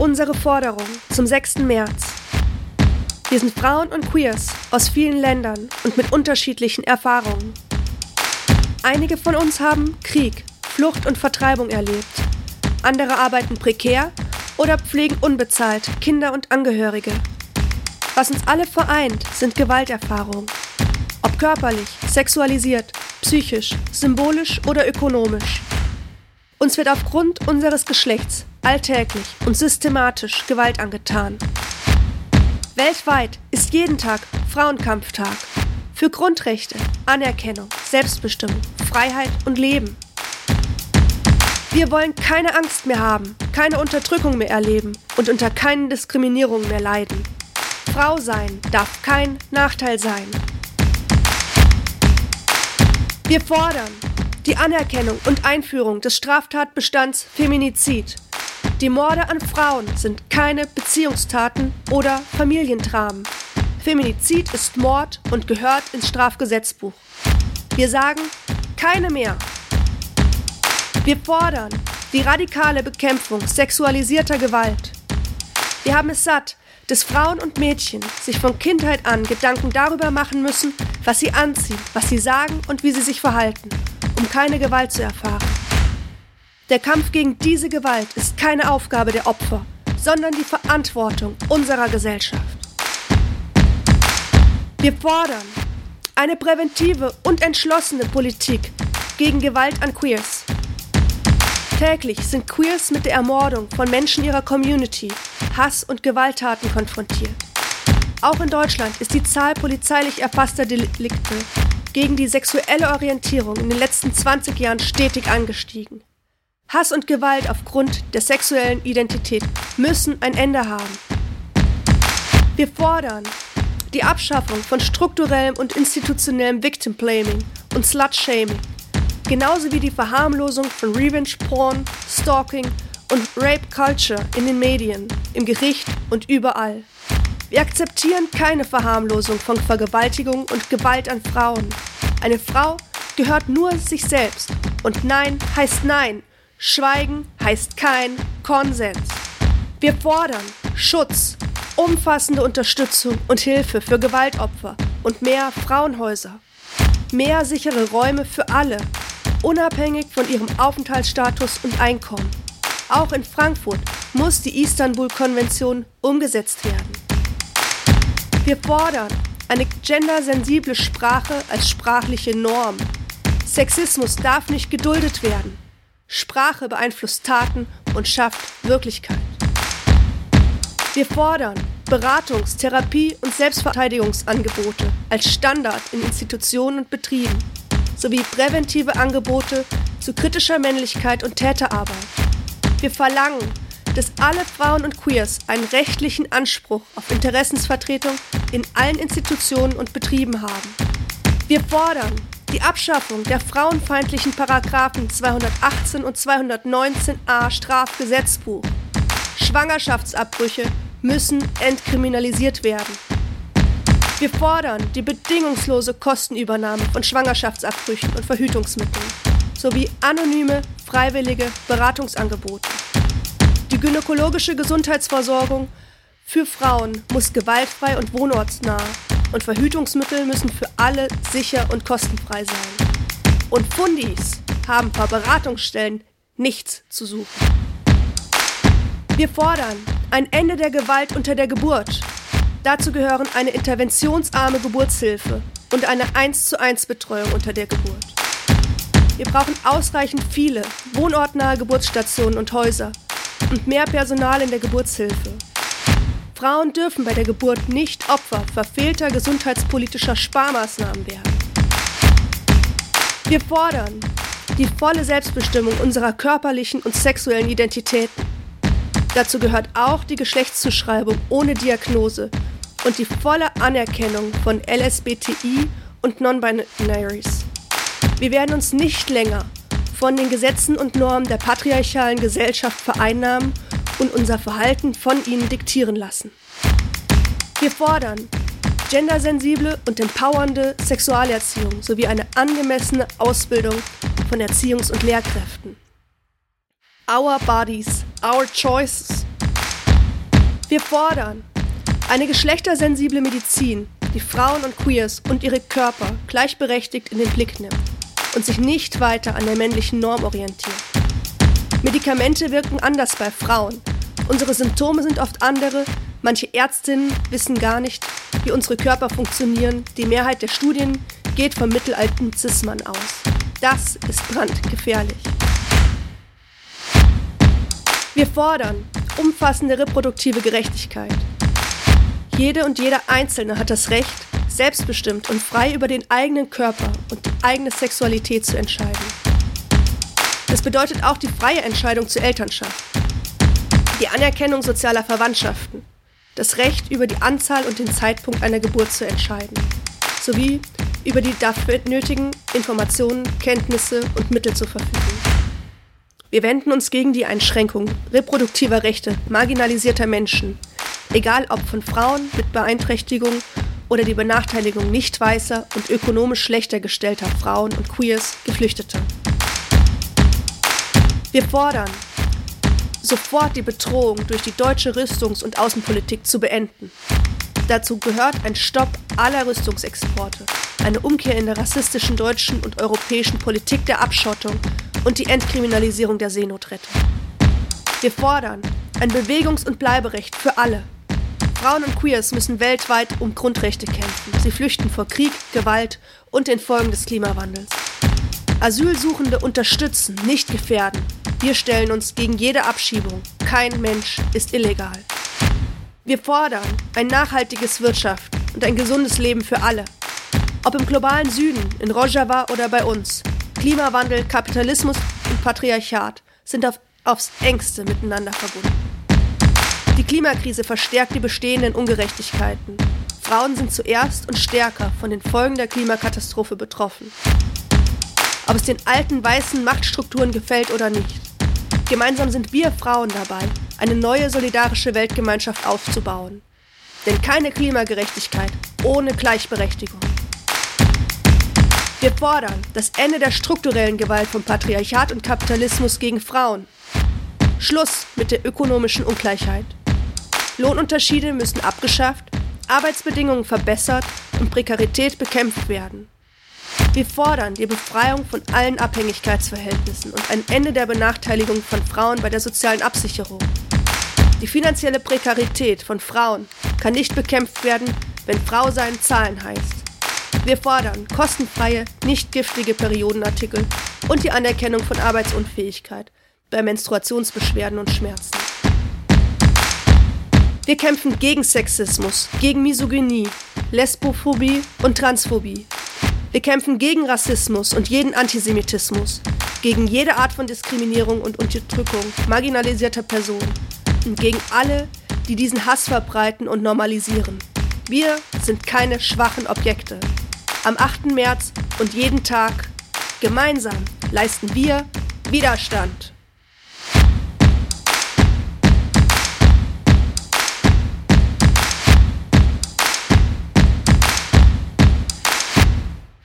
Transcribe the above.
Unsere Forderung zum 6. März. Wir sind Frauen und Queers aus vielen Ländern und mit unterschiedlichen Erfahrungen. Einige von uns haben Krieg, Flucht und Vertreibung erlebt. Andere arbeiten prekär oder pflegen unbezahlt Kinder und Angehörige. Was uns alle vereint, sind Gewalterfahrungen. Ob körperlich, sexualisiert, psychisch, symbolisch oder ökonomisch. Uns wird aufgrund unseres Geschlechts alltäglich und systematisch Gewalt angetan. Weltweit ist jeden Tag Frauenkampftag. Für Grundrechte, Anerkennung, Selbstbestimmung, Freiheit und Leben. Wir wollen keine Angst mehr haben, keine Unterdrückung mehr erleben und unter keinen Diskriminierungen mehr leiden. Frau sein darf kein Nachteil sein. Wir fordern die Anerkennung und Einführung des Straftatbestands Feminizid. Die Morde an Frauen sind keine Beziehungstaten oder Familiendramen. Feminizid ist Mord und gehört ins Strafgesetzbuch. Wir sagen, keine mehr. Wir fordern die radikale Bekämpfung sexualisierter Gewalt. Wir haben es satt, dass Frauen und Mädchen sich von Kindheit an Gedanken darüber machen müssen, was sie anziehen, was sie sagen und wie sie sich verhalten, um keine Gewalt zu erfahren. Der Kampf gegen diese Gewalt ist keine Aufgabe der Opfer, sondern die Verantwortung unserer Gesellschaft. Wir fordern eine präventive und entschlossene Politik gegen Gewalt an Queers. Täglich sind Queers mit der Ermordung von Menschen ihrer Community, Hass und Gewalttaten konfrontiert. Auch in Deutschland ist die Zahl polizeilich erfasster Delikte gegen die sexuelle Orientierung in den letzten 20 Jahren stetig angestiegen. Hass und Gewalt aufgrund der sexuellen Identität müssen ein Ende haben. Wir fordern die Abschaffung von strukturellem und institutionellem Victim Blaming und Slut Shaming, genauso wie die Verharmlosung von Revenge Porn, Stalking und Rape Culture in den Medien, im Gericht und überall. Wir akzeptieren keine Verharmlosung von Vergewaltigung und Gewalt an Frauen. Eine Frau gehört nur sich selbst und Nein heißt Nein. Schweigen heißt kein Konsens. Wir fordern Schutz, umfassende Unterstützung und Hilfe für Gewaltopfer und mehr Frauenhäuser. Mehr sichere Räume für alle, unabhängig von ihrem Aufenthaltsstatus und Einkommen. Auch in Frankfurt muss die Istanbul-Konvention umgesetzt werden. Wir fordern eine gendersensible Sprache als sprachliche Norm. Sexismus darf nicht geduldet werden. Sprache beeinflusst Taten und schafft Wirklichkeit. Wir fordern Beratungs-, Therapie- und Selbstverteidigungsangebote als Standard in Institutionen und Betrieben sowie präventive Angebote zu kritischer Männlichkeit und Täterarbeit. Wir verlangen, dass alle Frauen und Queers einen rechtlichen Anspruch auf Interessensvertretung in allen Institutionen und Betrieben haben. Wir fordern die Abschaffung der frauenfeindlichen Paragraphen 218 und 219a Strafgesetzbuch. Schwangerschaftsabbrüche müssen entkriminalisiert werden. Wir fordern die bedingungslose Kostenübernahme von Schwangerschaftsabbrüchen und Verhütungsmitteln sowie anonyme, freiwillige Beratungsangebote. Die gynäkologische Gesundheitsversorgung für Frauen muss gewaltfrei und wohnortsnah und Verhütungsmittel müssen für alle sicher und kostenfrei sein. Und Fundis haben bei Beratungsstellen nichts zu suchen. Wir fordern ein Ende der Gewalt unter der Geburt. Dazu gehören eine interventionsarme Geburtshilfe und eine 1:1 Betreuung unter der Geburt. Wir brauchen ausreichend viele wohnortnahe Geburtsstationen und Häuser und mehr Personal in der Geburtshilfe. Frauen dürfen bei der Geburt nicht Opfer verfehlter gesundheitspolitischer Sparmaßnahmen werden. Wir fordern die volle Selbstbestimmung unserer körperlichen und sexuellen Identitäten. Dazu gehört auch die Geschlechtszuschreibung ohne Diagnose und die volle Anerkennung von LSBTI und Non-Binaries. Wir werden uns nicht länger von den Gesetzen und Normen der patriarchalen Gesellschaft vereinnahmen und unser Verhalten von ihnen diktieren lassen. Wir fordern gendersensible und empowernde Sexualerziehung sowie eine angemessene Ausbildung von Erziehungs- und Lehrkräften. Our bodies, our choices. Wir fordern eine geschlechtersensible Medizin, die Frauen und Queers und ihre Körper gleichberechtigt in den Blick nimmt und sich nicht weiter an der männlichen Norm orientiert. Medikamente wirken anders bei Frauen. Unsere Symptome sind oft andere. Manche Ärztinnen wissen gar nicht, wie unsere Körper funktionieren. Die Mehrheit der Studien geht vom mittelalten Cis-Mann aus. Das ist brandgefährlich. Wir fordern umfassende reproduktive Gerechtigkeit. Jede und jeder Einzelne hat das Recht, selbstbestimmt und frei über den eigenen Körper und die eigene Sexualität zu entscheiden. Das bedeutet auch die freie Entscheidung zur Elternschaft, die Anerkennung sozialer Verwandtschaften, das Recht, über die Anzahl und den Zeitpunkt einer Geburt zu entscheiden, sowie über die dafür nötigen Informationen, Kenntnisse und Mittel zu verfügen. Wir wenden uns gegen die Einschränkung reproduktiver Rechte marginalisierter Menschen, egal ob von Frauen mit Beeinträchtigung oder die Benachteiligung nicht weißer und ökonomisch schlechter gestellter Frauen und Queers, Geflüchteter. Wir fordern, sofort die Bedrohung durch die deutsche Rüstungs- und Außenpolitik zu beenden. Dazu gehört ein Stopp aller Rüstungsexporte, eine Umkehr in der rassistischen deutschen und europäischen Politik der Abschottung und die Entkriminalisierung der Seenotrettung. Wir fordern ein Bewegungs- und Bleiberecht für alle. Frauen und Queers müssen weltweit um Grundrechte kämpfen. Sie flüchten vor Krieg, Gewalt und den Folgen des Klimawandels. Asylsuchende unterstützen, nicht gefährden. Wir stellen uns gegen jede Abschiebung. Kein Mensch ist illegal. Wir fordern ein nachhaltiges Wirtschaften und ein gesundes Leben für alle. Ob im globalen Süden, in Rojava oder bei uns. Klimawandel, Kapitalismus und Patriarchat sind aufs Engste miteinander verbunden. Die Klimakrise verstärkt die bestehenden Ungerechtigkeiten. Frauen sind zuerst und stärker von den Folgen der Klimakatastrophe betroffen. Ob es den alten weißen Machtstrukturen gefällt oder nicht. Gemeinsam sind wir Frauen dabei, eine neue solidarische Weltgemeinschaft aufzubauen. Denn keine Klimagerechtigkeit ohne Gleichberechtigung. Wir fordern das Ende der strukturellen Gewalt von Patriarchat und Kapitalismus gegen Frauen. Schluss mit der ökonomischen Ungleichheit. Lohnunterschiede müssen abgeschafft, Arbeitsbedingungen verbessert und Prekarität bekämpft werden. Wir fordern die Befreiung von allen Abhängigkeitsverhältnissen und ein Ende der Benachteiligung von Frauen bei der sozialen Absicherung. Die finanzielle Prekarität von Frauen kann nicht bekämpft werden, wenn Frau sein Zahlen heißt. Wir fordern kostenfreie, nicht giftige Periodenartikel und die Anerkennung von Arbeitsunfähigkeit bei Menstruationsbeschwerden und Schmerzen. Wir kämpfen gegen Sexismus, gegen Misogynie, Lesbophobie und Transphobie. Wir kämpfen gegen Rassismus und jeden Antisemitismus, gegen jede Art von Diskriminierung und Unterdrückung marginalisierter Personen und gegen alle, die diesen Hass verbreiten und normalisieren. Wir sind keine schwachen Objekte. Am 8. März und jeden Tag gemeinsam leisten wir Widerstand.